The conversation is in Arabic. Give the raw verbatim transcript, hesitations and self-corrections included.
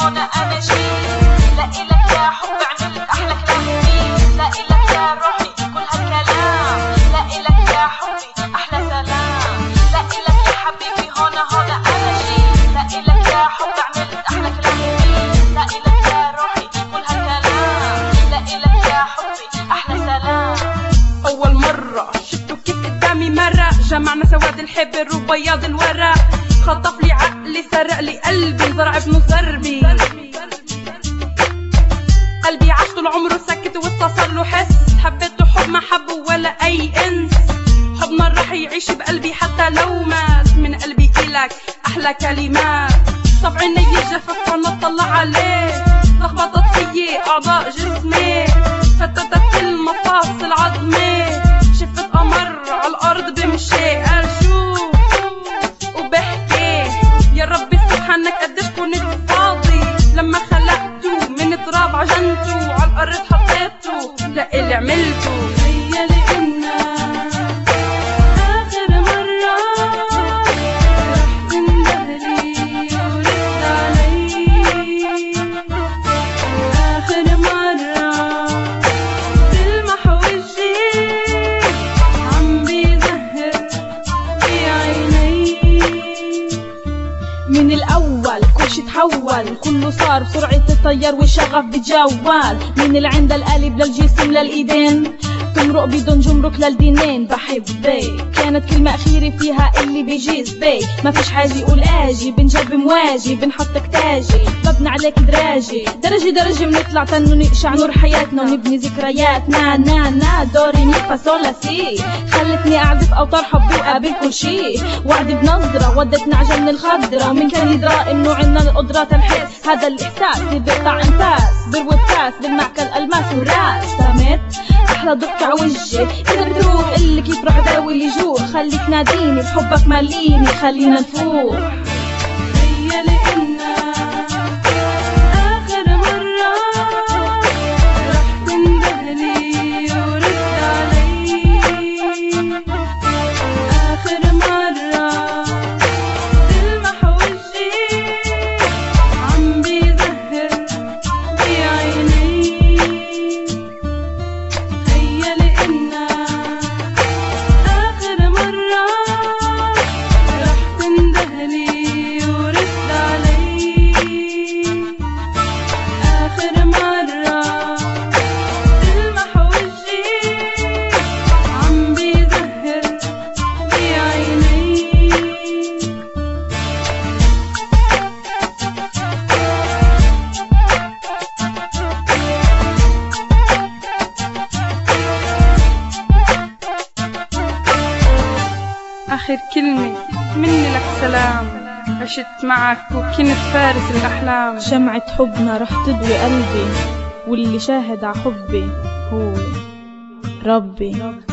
هنا انا جيت. لا إلك يا حبي عملت احلى كلام فيه، لا إلك يا روحي كل هالكلام، لا إلك يا حبي احلى سلام، لا إلك يا حبيبي هنا هنا انا جيت. لا إلك يا حبي عملت احلى كلام فيه، لا إلك يا روحي كل هالكلام، لا إلك يا حبي احلى سلام. اول مرة شفته كيف قدامي مرة، جمعنا سواد الحبر وبياض الورق، خطف لي عقلي سرق لي قلبي زرع ابنه زربي. قلبي عاش طول عمره سكت واتصل له حس، حبيته حب ما حبه ولا اي انس، حبنا راح يعيش بقلبي حتى لو مات، من قلبي إلك احلى كلمات. طب عيني جفف وانا اطلع عليه، لخبطت فيي اعضاء جسمي، فتتت كل مفاصل عظمي، شفت قمر على الارض بمشي، قال شوف وبحكي يا ربي سبحانك قديش كنت فاضي، لما خلقته من تراب عجنته على الارض حطيته، لا اللي عملته هي لإنا اخر مرة رح تندهلي ورد علي، اخر مرة تلمح وجهي عم بيزهر بعيني. من الأول كل شي تحول، كله صار بسرعة الطيار والشغف بتجول، من العند القلب للجسم للإيدين، تمرق بدون جمرك للدينين. بحبك كانت كلمة أخيرة فيها اللي بيجيز بي، ما فيش حاجة يقول آجي، بنجرب مواجي بنحطك تاجي، ببني عليك دراجي، درجة درجة بنطلع تنو نقشع نور حياتنا ونبني ذكرياتنا. نا نا دوري مي فا صول لا سي، خلتني أعزف أوتار حب وقابل كل شي، وعدي بنظرة ودتنا عجل من الخضرة، ومن كان يدرى إنه عنا القدرة تنحس، هذا الإحساس اللي بيقطع أنفاس، بروي بكاس بالمعكل ألماس وراس. سمت أحلى ضحكة عوجي إذا بتروح اللي كيف رح داوي اللي جوع، خليك ناديني بحبك ماليني خلينا نفوح. هي لإنا آخر مرة رح تندهلي ورد علي، آخر مرة تلمح وجهي عم بيزهر بعيني. هي لإنا آخر مرة رح تندهلي ورد علي، آخر مرة تلمح وجهي عم بيزهر بعيني. آخر كلمة مني لك سلام، عشت معك وكنت فارس الأحلام، شمعة حبنا رح تضوي قلبي، واللي شاهد ع حبي هو ربي.